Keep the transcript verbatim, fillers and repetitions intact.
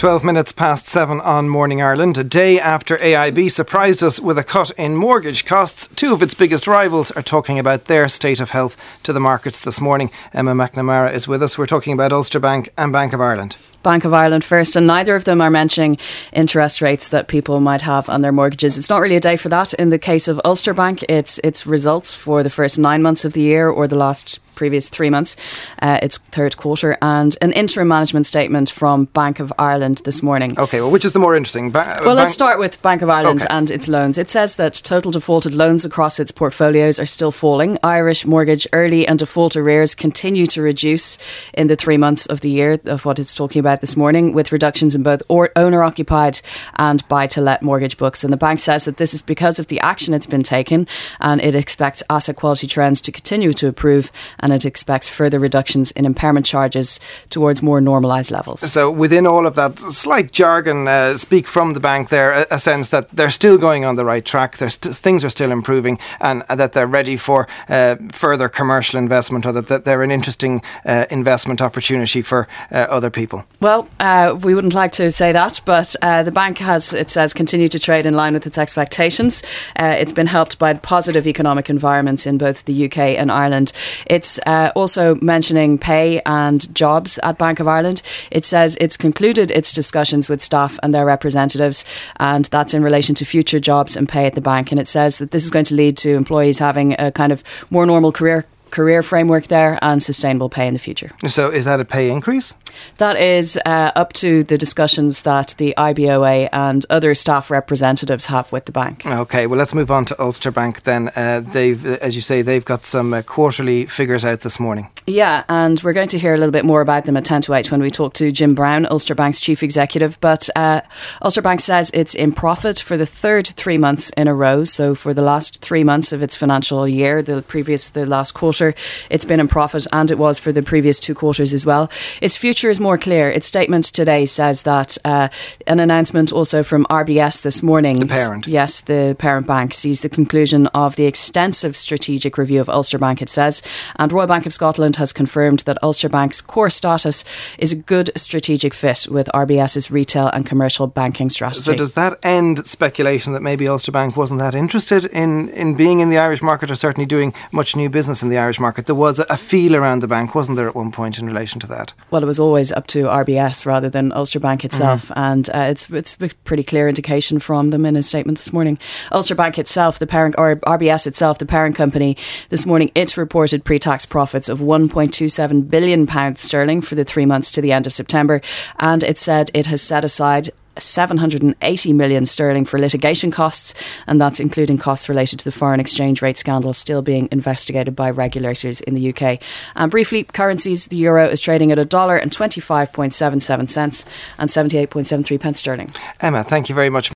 twelve minutes past seven on Morning Ireland. A day after A I B surprised us with a cut in mortgage costs, two of its biggest rivals are talking about their state of health to the markets this morning. Emma McNamara is with us. We're talking about Ulster Bank and Bank of Ireland. Bank of Ireland first, and neither of them are mentioning interest rates that people might have on their mortgages. It's not really a day for that. In the case of Ulster Bank, it's its results for the first nine months of the year or the last previous three months, uh, its third quarter, and an interim management statement from Bank of Ireland this morning. OK, well, which is the more interesting? Ba- well, let's start with Bank of Ireland okay. and its loans. It says that total defaulted loans across its portfolios are still falling. Irish mortgage early and default arrears continue to reduce in the three months of the year of what it's talking about this morning, with reductions in both or owner-occupied and buy-to-let mortgage books. And the bank says that this is because of the action it's been taken, and it expects asset quality trends to continue to improve, and it expects further reductions in impairment charges towards more normalised levels. So within all of that slight jargon, uh, speak from the bank there, a, a sense that they're still going on the right track, st- things are still improving, and uh, that they're ready for uh, further commercial investment, or that, that they're an interesting uh, investment opportunity for uh, other people. Well, uh, we wouldn't like to say that, but uh, the bank has, it says, continued to trade in line with its expectations. Uh, it's been helped by positive economic environments in both the U K and Ireland. It's uh, also mentioning pay and jobs at Bank of Ireland. It says it's concluded its discussions with staff and their representatives, and that's in relation to future jobs and pay at the bank. And it says that this is going to lead to employees having a kind of more normal career career framework there and sustainable pay in the future. So is that a pay increase? That is uh, up to the discussions that the I B O A and other staff representatives have with the bank. OK, well, let's move on to Ulster Bank then. Uh, they've, as you say, they've got some uh, quarterly figures out this morning. Yeah, and we're going to hear a little bit more about them at ten to eight when we talk to Jim Brown, Ulster Bank's chief executive. But uh, Ulster Bank says it's in profit for the third three months in a row. So for the last three months of its financial year, the previous, the last quarter, it's been in profit, and it was for the previous two quarters as well. Its future is more clear. Its statement today says that uh, an announcement also from R B S this morning. The parent. Yes, the parent bank sees the conclusion of the extensive strategic review of Ulster Bank, it says. And Royal Bank of Scotland has confirmed that Ulster Bank's core status is a good strategic fit with RBS's retail and commercial banking strategy. So does that end speculation that maybe Ulster Bank wasn't that interested in, in being in the Irish market, or certainly doing much new business in the Irish market? There was a feel around the bank, wasn't there, at one point in relation to that? Well, it was always up to R B S rather than Ulster Bank itself, mm. and uh, it's it's a pretty clear indication from them in a statement this morning. Ulster Bank itself, the parent, or R B S itself, the parent company, this morning it reported pre-tax profits of one point two seven billion pounds sterling for the three months to the end of September, and it said it has set aside seven hundred eighty million sterling for litigation costs, and that's including costs related to the foreign exchange rate scandal still being investigated by regulators in the U K. And briefly, currencies, the euro is trading at a dollar and twenty-five point seven seven cents and seventy-eight point seven three pence sterling. Emma, thank you very much.